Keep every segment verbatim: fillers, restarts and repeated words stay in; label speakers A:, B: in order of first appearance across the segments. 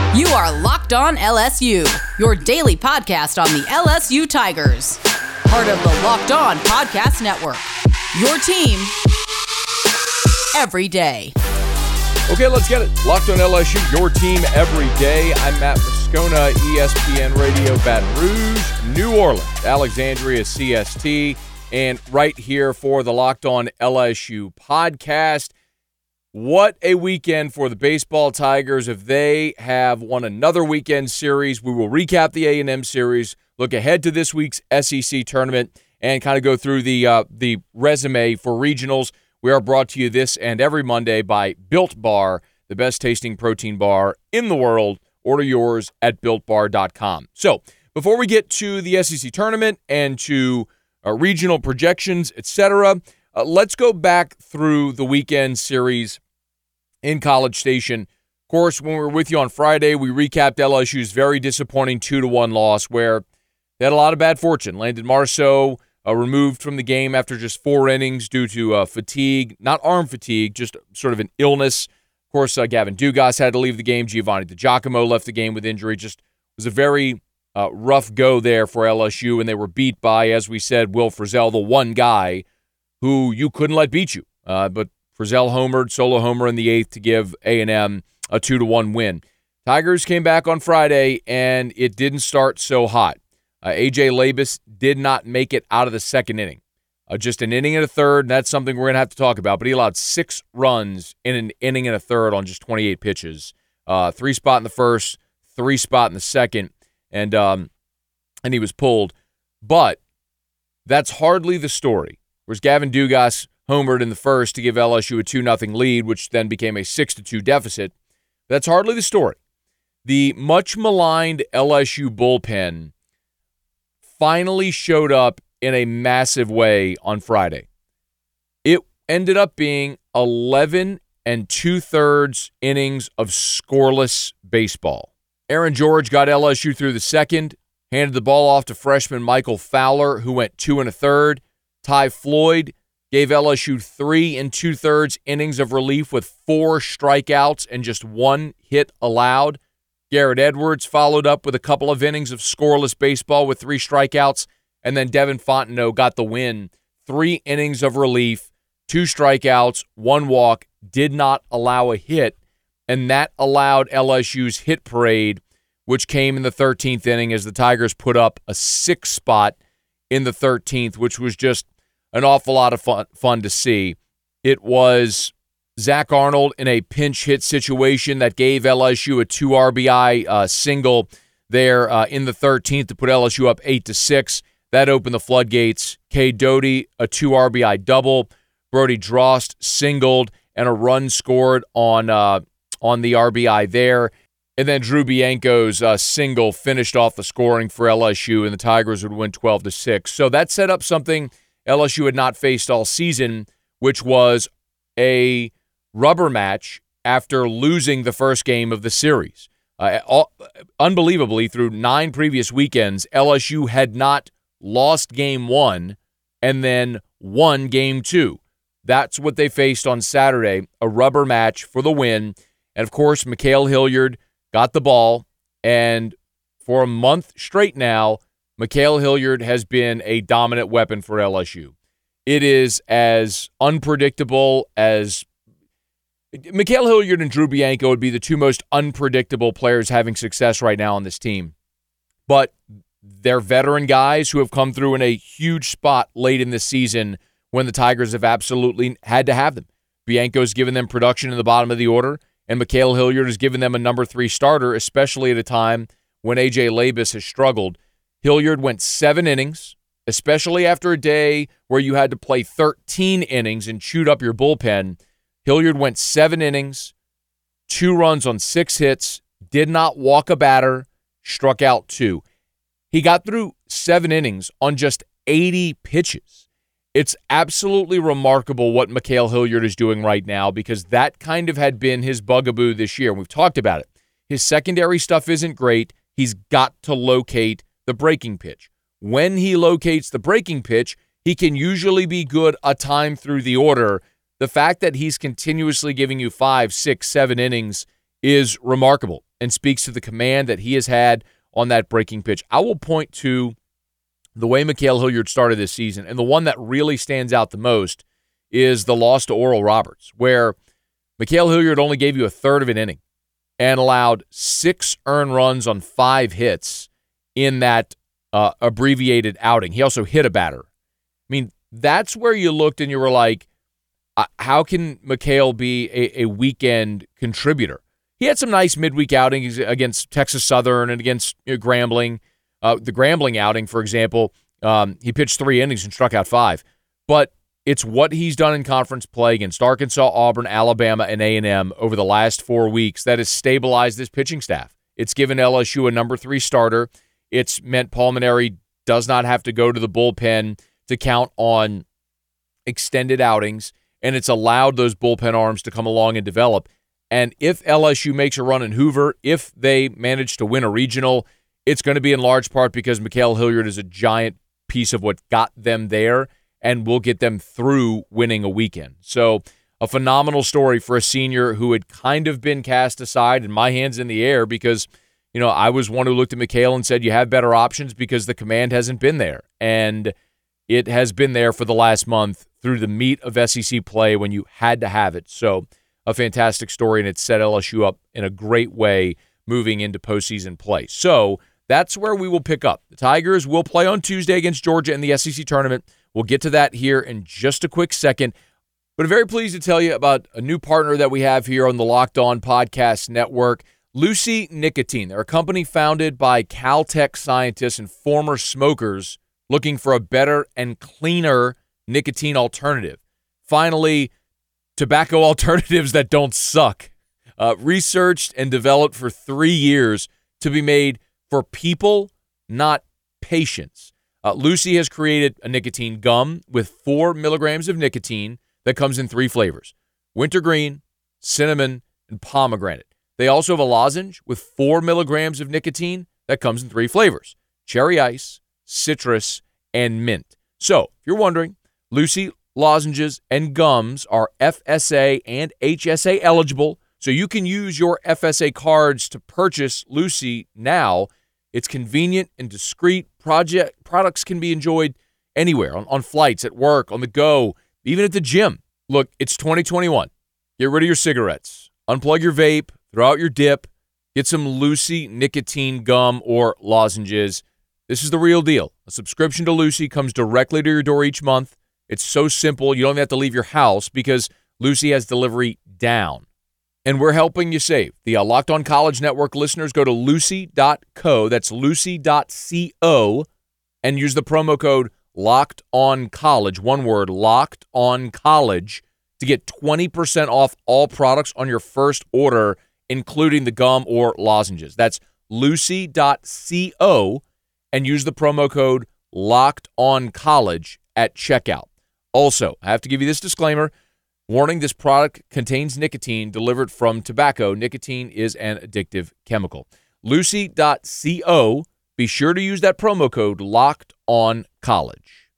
A: You are Locked On L S U, your daily podcast on the L S U Tigers. Part of the Locked On Podcast Network, your team every day.
B: Okay, let's get it. Locked On L S U, your team every day. I'm Matt Moscona, E S P N Radio, Baton Rouge, New Orleans, Alexandria, C S T, and right here for the Locked On L S U podcast. What a weekend for the baseball Tigers. If they have won another weekend series, we will recap the A and M series, look ahead to this week's S E C tournament, and kind of go through the uh, the resume for regionals. We are brought to you this and every Monday by Built Bar, the best tasting protein bar in the world. Order yours at built bar dot com. So before we get to the S E C tournament and to uh, regional projections, et cetera, Uh, let's go back through the weekend series in College Station. Of course, when we were with you on Friday, we recapped L S U's very disappointing two to one loss where they had a lot of bad fortune. Landon Marceau uh, removed from the game after just four innings due to uh, fatigue, not arm fatigue, just sort of an illness. Of course, uh, Gavin Dugas had to leave the game. Giovanni DiGiacomo left the game with injury. Just was a very uh, rough go there for L S U, and they were beat by, as we said, Will Frizzell, the one guy who you couldn't let beat you. Uh, but Frizzell homered, solo homer in the eighth to give A and M a two to one win. Tigers came back on Friday, and it didn't start so hot. Uh, A J Labus did not make it out of the second inning. Uh, just an inning and a third, and that's something we're going to have to talk about. But he allowed six runs in an inning and a third on just twenty-eight pitches. Uh, three spot in the first, three spot in the second, and um, and he was pulled. But that's hardly the story. Whereas Gavin Dugas homered in the first to give L S U a two nothing lead, which then became a six to two deficit. That's hardly the story. The much-maligned L S U bullpen finally showed up in a massive way on Friday. It ended up being eleven and two-thirds innings of scoreless baseball. Aaron George got L S U through the second, handed the ball off to freshman Michael Fowler, who went two and a third. Ty Floyd gave L S U three and two-thirds innings of relief with four strikeouts and just one hit allowed. Garrett Edwards followed up with a couple of innings of scoreless baseball with three strikeouts, and then Devin Fontenot got the win. Three innings of relief, two strikeouts, one walk, did not allow a hit, and that allowed L S U's hit parade, which came in the thirteenth inning as the Tigers put up a six spot in the thirteenth, which was just an awful lot of fun, fun to see. It was Zach Arnold in a pinch hit situation that gave L S U a two R B I uh, single there uh, in the thirteenth to put L S U up eight to six. That opened the floodgates. Cade Doty, a two R B I double. Brody Drost singled and a run scored on uh, on the R B I there. And then Drew Bianco's uh, single finished off the scoring for L S U, and the Tigers would win twelve to six. So that set up something L S U had not faced all season, which was a rubber match after losing the first game of the series. Uh, all, unbelievably, through nine previous weekends, L S U had not lost game one and then won game two. That's what they faced on Saturday, a rubber match for the win. And, of course, Mikael Hilliard got the ball, and for a month straight now, Mikael Hilliard has been a dominant weapon for L S U. It is as unpredictable as Mikael Hilliard and Drew Bianco would be the two most unpredictable players having success right now on this team. But they're veteran guys who have come through in a huge spot late in the season when the Tigers have absolutely had to have them. Bianco's given them production in the bottom of the order, and Mikael Hilliard has given them a number three starter, especially at a time when A J Labus has struggled. Hilliard went seven innings, especially after a day where you had to play thirteen innings and chewed up your bullpen. Hilliard went seven innings, two runs on six hits, did not walk a batter, struck out two. He got through seven innings on just eighty pitches. It's absolutely remarkable what Mikael Hilliard is doing right now, because that kind of had been his bugaboo this year. We've talked about it. His secondary stuff isn't great. He's got to locate the breaking pitch. When he locates the breaking pitch, he can usually be good a time through the order. The fact that he's continuously giving you five, six, seven innings is remarkable and speaks to the command that he has had on that breaking pitch. I will point to the way Mikael Hilliard started this season, and the one that really stands out the most is the loss to Oral Roberts, where Mikael Hilliard only gave you a third of an inning and allowed six earned runs on five hits in that uh, abbreviated outing. He also hit a batter. I mean, that's where you looked and you were like, uh, how can Mikael be a, a weekend contributor? He had some nice midweek outings against Texas Southern and against you know, Grambling. Uh, the Grambling outing, for example, um, he pitched three innings and struck out five. But it's what he's done in conference play against Arkansas, Auburn, Alabama, and A and M over the last four weeks that has stabilized this pitching staff. It's given L S U a number three starter. It's meant Paul Mainieri does not have to go to the bullpen to count on extended outings, and it's allowed those bullpen arms to come along and develop. And if L S U makes a run in Hoover, if they manage to win a regional, it's going to be in large part because Mikael Hilliard is a giant piece of what got them there and will get them through winning a weekend. So a phenomenal story for a senior who had kind of been cast aside, and my hand's in the air because, you know, I was one who looked at Mikael and said, you have better options because the command hasn't been there. And it has been there for the last month through the meat of S E C play when you had to have it. So a fantastic story, and it set L S U up in a great way moving into postseason play. So that's where we will pick up. The Tigers will play on Tuesday against Georgia in the S E C tournament. We'll get to that here in just a quick second. But I'm very pleased to tell you about a new partner that we have here on the Locked On Podcast Network, Lucy Nicotine. They're a company founded by Caltech scientists and former smokers looking for a better and cleaner nicotine alternative. Finally, tobacco alternatives that don't suck. Uh, researched and developed for three years to be made for people, not patients. Uh, Lucy has created a nicotine gum with four milligrams of nicotine that comes in three flavors: wintergreen, cinnamon, and pomegranate. They also have a lozenge with four milligrams of nicotine that comes in three flavors: cherry ice, citrus, and mint. So, if you're wondering, Lucy lozenges and gums are F S A and H S A eligible, so you can use your F S A cards to purchase Lucy now. It's convenient and discreet. Project products can be enjoyed anywhere, on, on flights, at work, on the go, even at the gym. Look, it's twenty twenty-one. Get rid of your cigarettes. Unplug your vape. Throw out your dip. Get some Lucy nicotine gum or lozenges. This is the real deal. A subscription to Lucy comes directly to your door each month. It's so simple, you don't even have to leave your house because Lucy has delivery down. And we're helping you save. The uh, Locked On College Network listeners, go to lucy dot co, that's lucy dot co, and use the promo code LOCKEDONCollege, one word, LOCKEDONCollege, to get twenty percent off all products on your first order, including the gum or lozenges. That's lucy dot co, and use the promo code LOCKEDONCollege at checkout. Also, I have to give you this disclaimer. Warning, this product contains nicotine delivered from tobacco. Nicotine is an addictive chemical. lucy dot co. Be sure to use that promo code LOCKEDONCollege.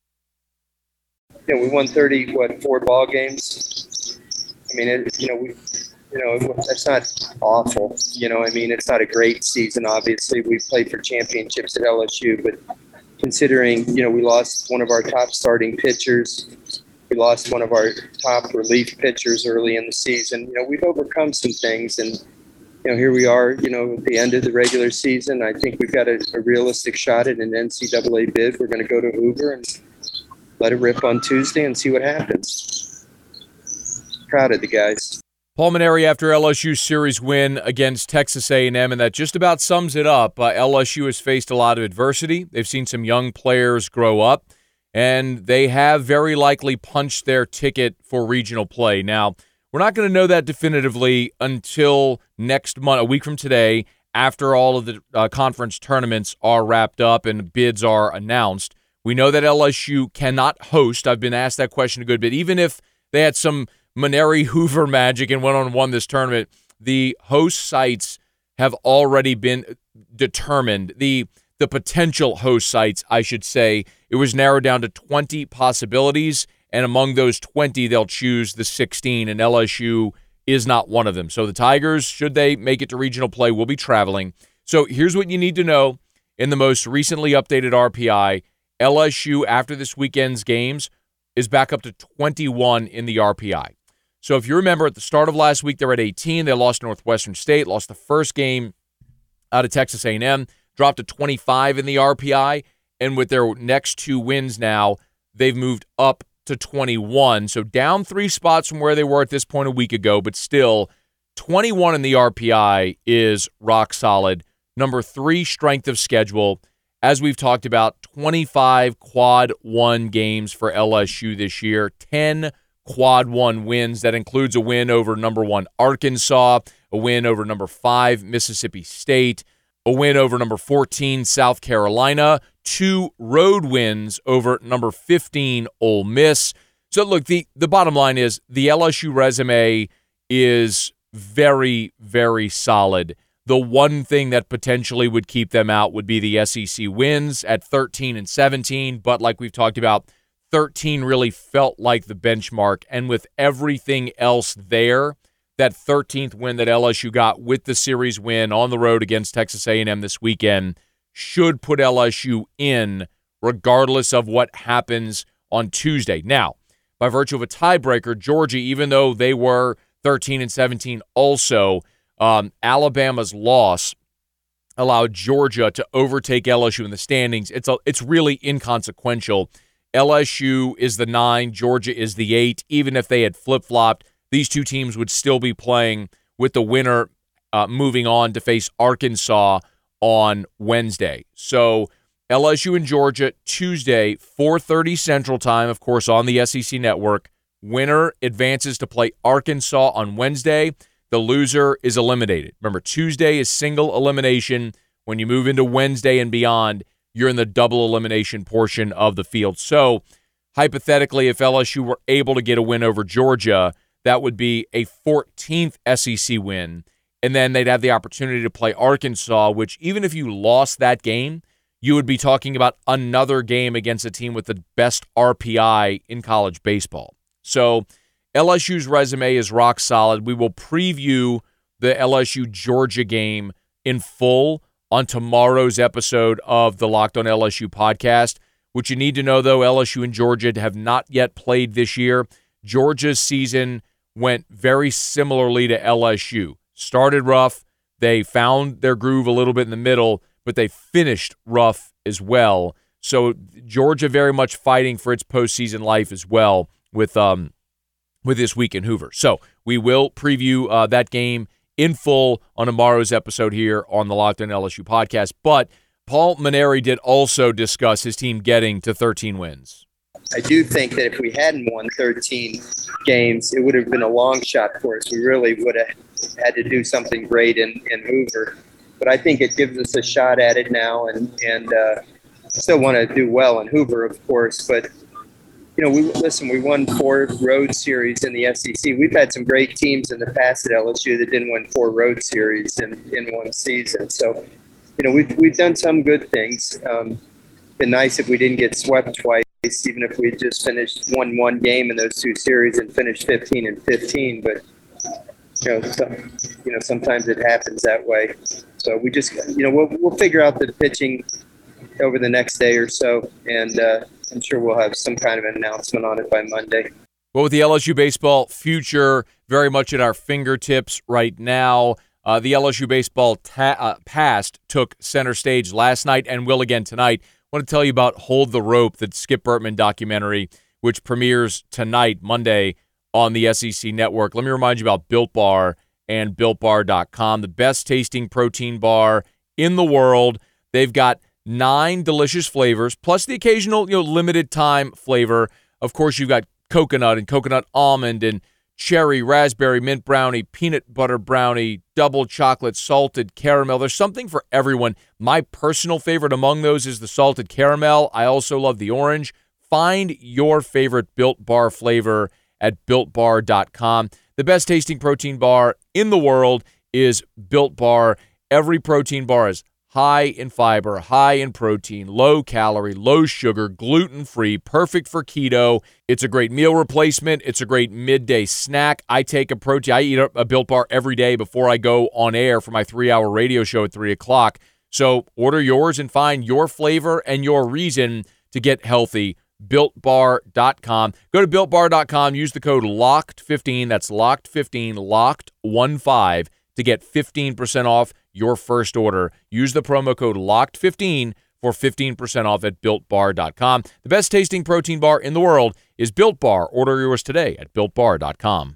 C: You know, we won thirty, what, four ball games? I mean, it, you know, we, you know, that's not awful. You know, I mean, it's not a great season, obviously. We played for championships at L S U, but considering, you know, we lost one of our top starting pitchers, we lost one of our top relief pitchers early in the season. You know, we've overcome some things, and, you know, here we are, you know, at the end of the regular season. I think we've got a, a realistic shot at an N C double A bid. We're going to go to Hoover and let it rip on Tuesday and see what happens. Proud of the guys.
B: Paul Mainieri after L S U's series win against Texas A and M, and that just about sums it up. Uh, L S U has faced a lot of adversity. They've seen some young players grow up, and they have very likely punched their ticket for regional play. Now, we're not going to know that definitively until next month, a week from today, after all of the uh, conference tournaments are wrapped up and bids are announced. We know that L S U cannot host. I've been asked that question a good bit. Even if they had some Mainieri Hoover magic and went on and won this tournament, the host sites have already been determined. The the potential host sites, I should say, it was narrowed down to twenty possibilities, and among those twenty, they'll choose the sixteen, and L S U is not one of them. So the Tigers, should they make it to regional play, will be traveling. So here's what you need to know in the most recently updated R P I. L S U, after this weekend's games, is back up to twenty-one in the R P I. So if you remember, at the start of last week, they were at eighteen. They lost Northwestern State, lost the first game out of Texas A and M, dropped to twenty-five in the R P I, and with their next two wins now, they've moved up to twenty-one. So down three spots from where they were at this point a week ago, but still twenty-one in the R P I is rock solid. Number three strength of schedule. As we've talked about, twenty-five quad one games for L S U this year, ten quad one wins. That includes a win over number one Arkansas, a win over number five Mississippi State, a win over number fourteen South Carolina, two road wins over number fifteen Ole Miss. So look, the, the bottom line is the L S U resume is very, very solid. The one thing that potentially would keep them out would be the S E C wins at thirteen and seventeen, but like we've talked about, thirteen really felt like the benchmark, and with everything else there, that thirteenth win that L S U got with the series win on the road against Texas A and M this weekend should put L S U in regardless of what happens on Tuesday. Now, by virtue of a tiebreaker, Georgia, even though they were thirteen and seventeen also, um, Alabama's loss allowed Georgia to overtake L S U in the standings. It's a, it's really inconsequential. L S U is the nine, Georgia is the eight. Even if they had flip-flopped, these two teams would still be playing with the winner uh, moving on to face Arkansas on Wednesday. So L S U and Georgia, Tuesday, four thirty Central Time, of course, on the S E C Network. Winner advances to play Arkansas on Wednesday. The loser is eliminated. Remember, Tuesday is single elimination. When you move into Wednesday and beyond, you're in the double elimination portion of the field. So, hypothetically, if L S U were able to get a win over Georgia, that would be a fourteenth S E C win, and then they'd have the opportunity to play Arkansas, which even if you lost that game, you would be talking about another game against a team with the best R P I in college baseball. So, L S U's resume is rock solid. We will preview the L S U-Georgia game in full on tomorrow's episode of the Locked on L S U podcast. What you need to know, though, L S U and Georgia have not yet played this year. Georgia's season went very similarly to L S U. Started rough. They found their groove a little bit in the middle, but they finished rough as well. So Georgia very much fighting for its postseason life as well with um with this week in Hoover. So we will preview uh, that game in full on tomorrow's episode here on the Locked on L S U podcast. But Paul Mainieri did also discuss his team getting to thirteen wins.
C: I do think that if we hadn't won thirteen games, it would have been a long shot for us. We really would have had to do something great in, in Hoover. But I think it gives us a shot at it now, and, and uh, still want to do well in Hoover, of course. But, you know, we listen, we won four road series in the S E C. We've had some great teams in the past at L S U that didn't win four road series in, in one season. So, you know, we've, we've done some good things. Um, been nice if we didn't get swept twice, even if we had just finished won one game in those two series and finished fifteen and fifteen. But, you know, some, you know, sometimes it happens that way. So we just, you know, we'll we'll figure out the pitching over the next day or so, and uh, I'm sure we'll have some kind of an announcement on it by Monday.
B: Well, with the L S U baseball future very much at our fingertips right now, uh, the L S U baseball ta- uh, past took center stage last night and will again tonight. I want to tell you about Hold the Rope, the Skip Bertman documentary, which premieres tonight, Monday, on the S E C Network. Let me remind you about Built Bar and Built Bar dot com, the best tasting protein bar in the world. They've got nine delicious flavors, plus the occasional, you know, limited time flavor. Of course, you've got coconut and coconut almond and cherry, raspberry, mint brownie, peanut butter brownie, double chocolate, salted caramel. There's something for everyone. My personal favorite among those is the salted caramel. I also love the orange. Find your favorite Built Bar flavor at Built Bar dot com. The best tasting protein bar in the world is Built Bar. Every protein bar is high in fiber, high in protein, low calorie, low sugar, gluten-free, perfect for keto. It's a great meal replacement. It's a great midday snack. I take a protein. I eat a, a Built Bar every day before I go on air for my three-hour radio show at three o'clock. So order yours and find your flavor and your reason to get healthy. built bar dot com. Go to built bar dot com. Use the code locked fifteen. That's locked fifteen, locked fifteen to get fifteen percent off your first order. Use the promo code locked fifteen for fifteen percent off at built bar dot com. The best tasting protein bar in the world is Built Bar. Order yours today at built bar dot com.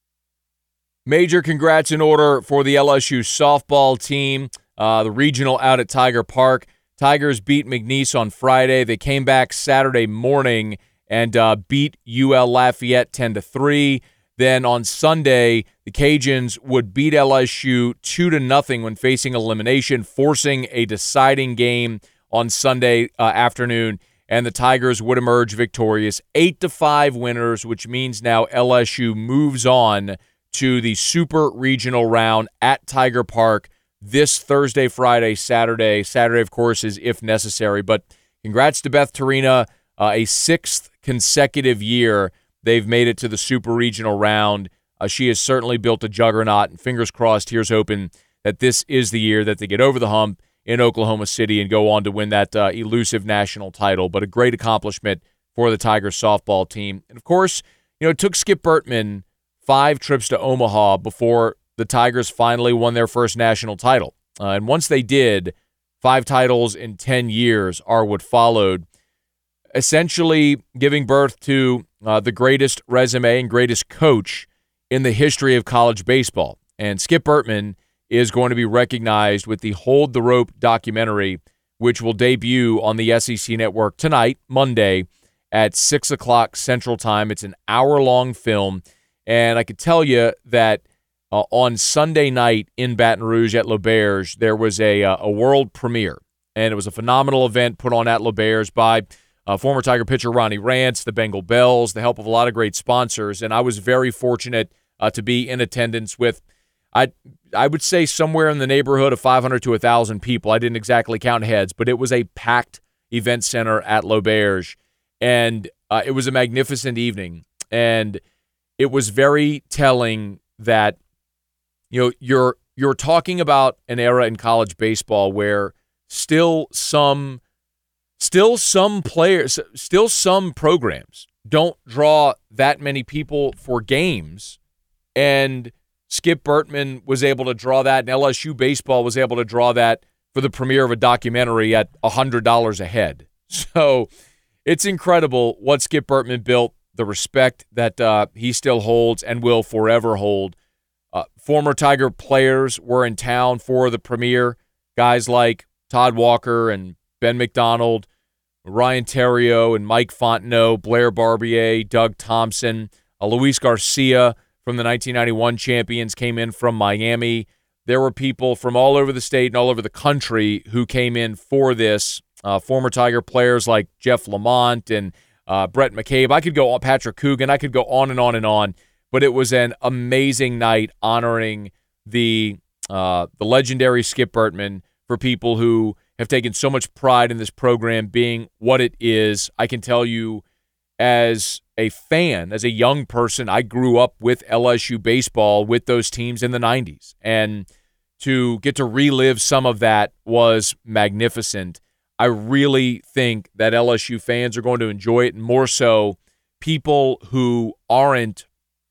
B: Major congrats in order for the L S U softball team. Uh, the regional out at Tiger Park. Tigers beat McNeese on Friday. They came back Saturday morning and uh, beat U L Lafayette ten to three. Then on Sunday, the Cajuns would beat L S U two to nothing when facing elimination, forcing a deciding game on Sunday uh, afternoon, and the Tigers would emerge victorious, eight to five winners, which means now L S U moves on to the Super Regional round at Tiger Park this Thursday, Friday, Saturday. Saturday, of course, is if necessary. But congrats to Beth Torina, uh, a sixth consecutive year they've made it to the Super Regional round. Uh, she has certainly built a juggernaut, and fingers crossed, here's hoping that this is the year that they get over the hump in Oklahoma City and go on to win that uh, elusive national title. But a great accomplishment for the Tigers softball team. And, of course, you know, it took Skip Bertman five trips to Omaha before the Tigers finally won their first national title. Uh, and once they did, five titles in ten years are what followed, essentially giving birth to uh, the greatest resume and greatest coach in the history of college baseball. And Skip Bertman is going to be recognized with the Hold the Rope documentary, which will debut on the S E C Network tonight, Monday, at six o'clock Central Time. It's an hour-long film, and I could tell you that Uh, on Sunday night in Baton Rouge at L'Auberge, there was a uh, a world premiere, and it was a phenomenal event put on at L'Auberge by uh, former Tiger pitcher Ronnie Rance, the Bengal Bells, the help of a lot of great sponsors, and I was very fortunate uh, to be in attendance with, I I would say, somewhere in the neighborhood of five hundred to one thousand people. I didn't exactly count heads, but it was a packed event center at L'Auberge, and uh, it was a magnificent evening, and it was very telling that You know, you're you're talking about an era in college baseball where still some still some players, still some programs don't draw that many people for games, and Skip Bertman was able to draw that, and L S U baseball was able to draw that for the premiere of a documentary at one hundred dollars a head. So it's incredible what Skip Bertman built, the respect that uh, he still holds and will forever hold. Uh, former Tiger players were in town for the premiere. Guys like Todd Walker and Ben McDonald, Ryan Theriot and Mike Fontenot, Blair Barbier, Doug Thompson, uh, Luis Garcia from the nineteen ninety-one champions came in from Miami. There were people from all over the state and all over the country who came in for this. Uh, former Tiger players like Jeff Lamont and uh, Brett McCabe. I could go on, Patrick Coogan. I could go on and on and on. But it was an amazing night honoring the uh, the legendary Skip Bertman for people who have taken so much pride in this program being what it is. I can tell you as a fan, as a young person, I grew up with L S U baseball with those teams in the nineties. And to get to relive some of that was magnificent. I really think that L S U fans are going to enjoy it, and more so people who aren't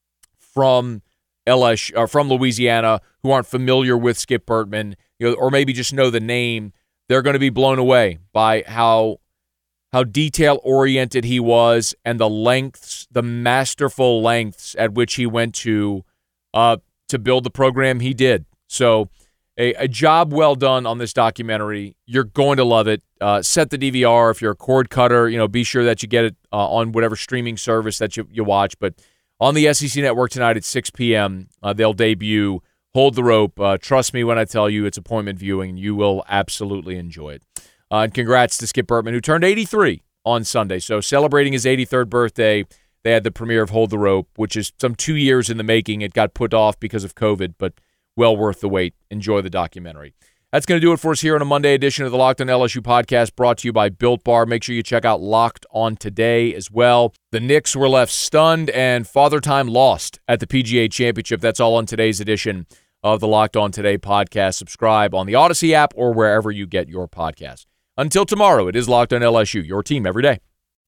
B: from L S U or from Louisiana, who aren't familiar with Skip Bertman, you know, or maybe just know the name. They're going to be blown away by how how detail oriented he was and the lengths, the masterful lengths at which he went to uh, to build the program he did. So a, a job well done on this documentary. You're going to love it. Uh, set the D V R if you're a cord cutter. You know, be sure that you get it uh, on whatever streaming service that you, you watch. But on the S E C Network tonight at six p.m., uh, they'll debut Hold the Rope. Uh, trust me when I tell you it's appointment viewing. You will absolutely enjoy it. Uh, and congrats to Skip Bertman, who turned eighty-three on Sunday. So celebrating his eighty-third birthday, they had the premiere of Hold the Rope, which is some two years in the making. It got put off because of COVID, but well worth the wait. Enjoy the documentary. That's going to do it for us here on a Monday edition of the Locked On L S U podcast, brought to you by Built Bar. Make sure you check out Locked On Today as well. The Knicks were left stunned, and Father Time lost at the P G A Championship. That's all on today's edition of the Locked On Today podcast. Subscribe on the Odyssey app or wherever you get your podcast. Until tomorrow, it is Locked On L S U, your team every day.